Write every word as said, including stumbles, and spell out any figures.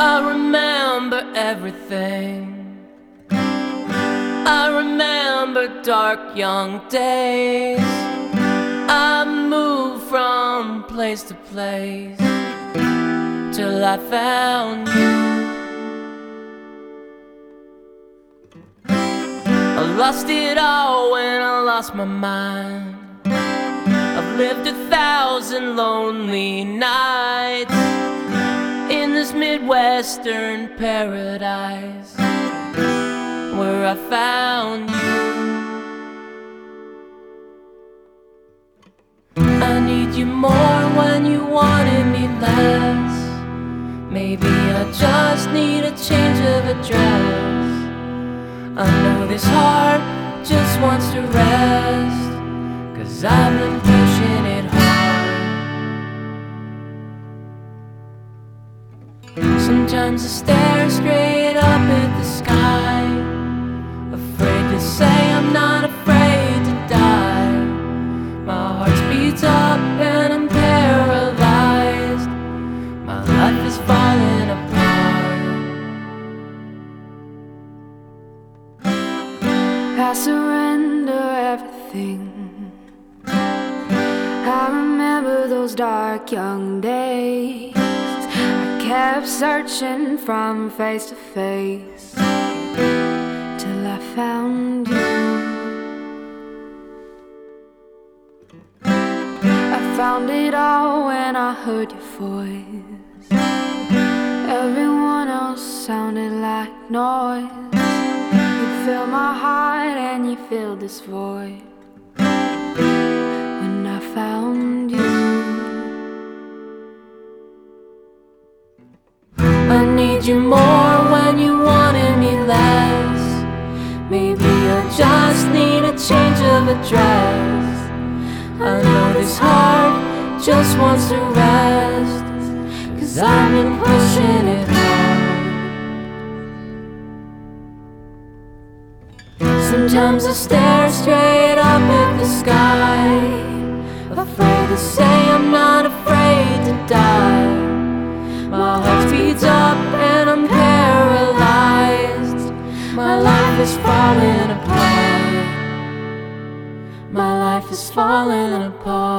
I remember everything. I remember dark young days. I moved from place to place till I found you. I lost it all when I lost my mind. I've lived a thousand lonely nights in this Midwestern paradise where I found you. I need you more when you wanted me less. Maybe I just need a change of address. I know this heart just wants to rest, 'cause I've been pushing it hard. Sometimes I stare straight up at the sky, afraid to say I'm not afraid to die. My heart speeds up and I'm paralyzed. My life is falling apart. I surrender everything. I remember those dark young days. I kept searching from face to face till I found you. I found it all when I heard your voice. Everyone else sounded like noise. You filled my heart and you filled this void when I found you. I need you more when you wanted me less. Maybe I just need a change of address. I know this heart just wants to rest, 'cause I've been pushing it hard. Sometimes I stare straight up at the sky, afraid to say I'm not afraid to die. My heart speeds up and I'm paralyzed. My life is falling apart. My life is falling apart.